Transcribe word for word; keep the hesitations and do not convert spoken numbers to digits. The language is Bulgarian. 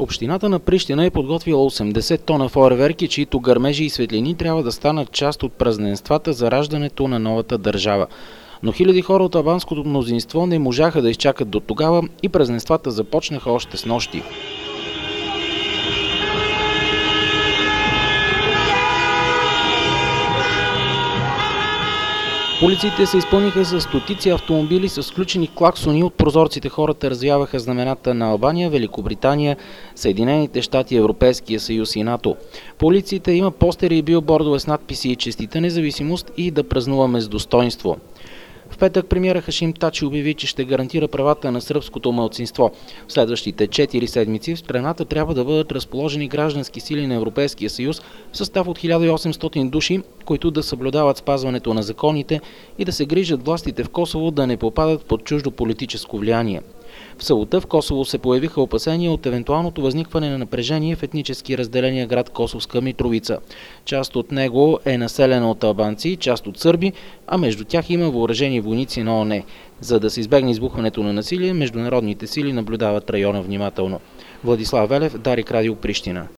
Общината на Прищина е подготвила осемдесет тона фойерверки, чието гърмежи и светлини трябва да станат част от празненствата за раждането на новата държава. Но хиляди хора от албанското мнозинство не можаха да изчакат до тогава и празненствата започнаха още снощи. Улиците се изпълниха с стотици автомобили с включени клаксони. От прозорците хората развяваха знамената на Албания, Великобритания, Съединените щати, Европейския съюз и НАТО. По улиците има постери и билбордове с надписи и честита независимост и да празнуваме с достоинство. В петък премиера Хашим Тачи обяви, че ще гарантира правата на сръбското малцинство. В следващите четири седмици в страната трябва да бъдат разположени граждански сили на Европейския съюз в състав от хиляда и осемстотин души, които да съблюдават спазването на законите и да се грижат властите в Косово да не попадат под чуждо политическо влияние. В събота в Косово се появиха опасения от евентуалното възникване на напрежение в етнически разделения град Косовска Митровица. Част от него е населена от албанци, част от сърби, а между тях има въоръжени войници на ООН. За да се избегне избухването на насилие, международните сили наблюдават района внимателно. Владислав Велев, Дарик Радио, Прищина.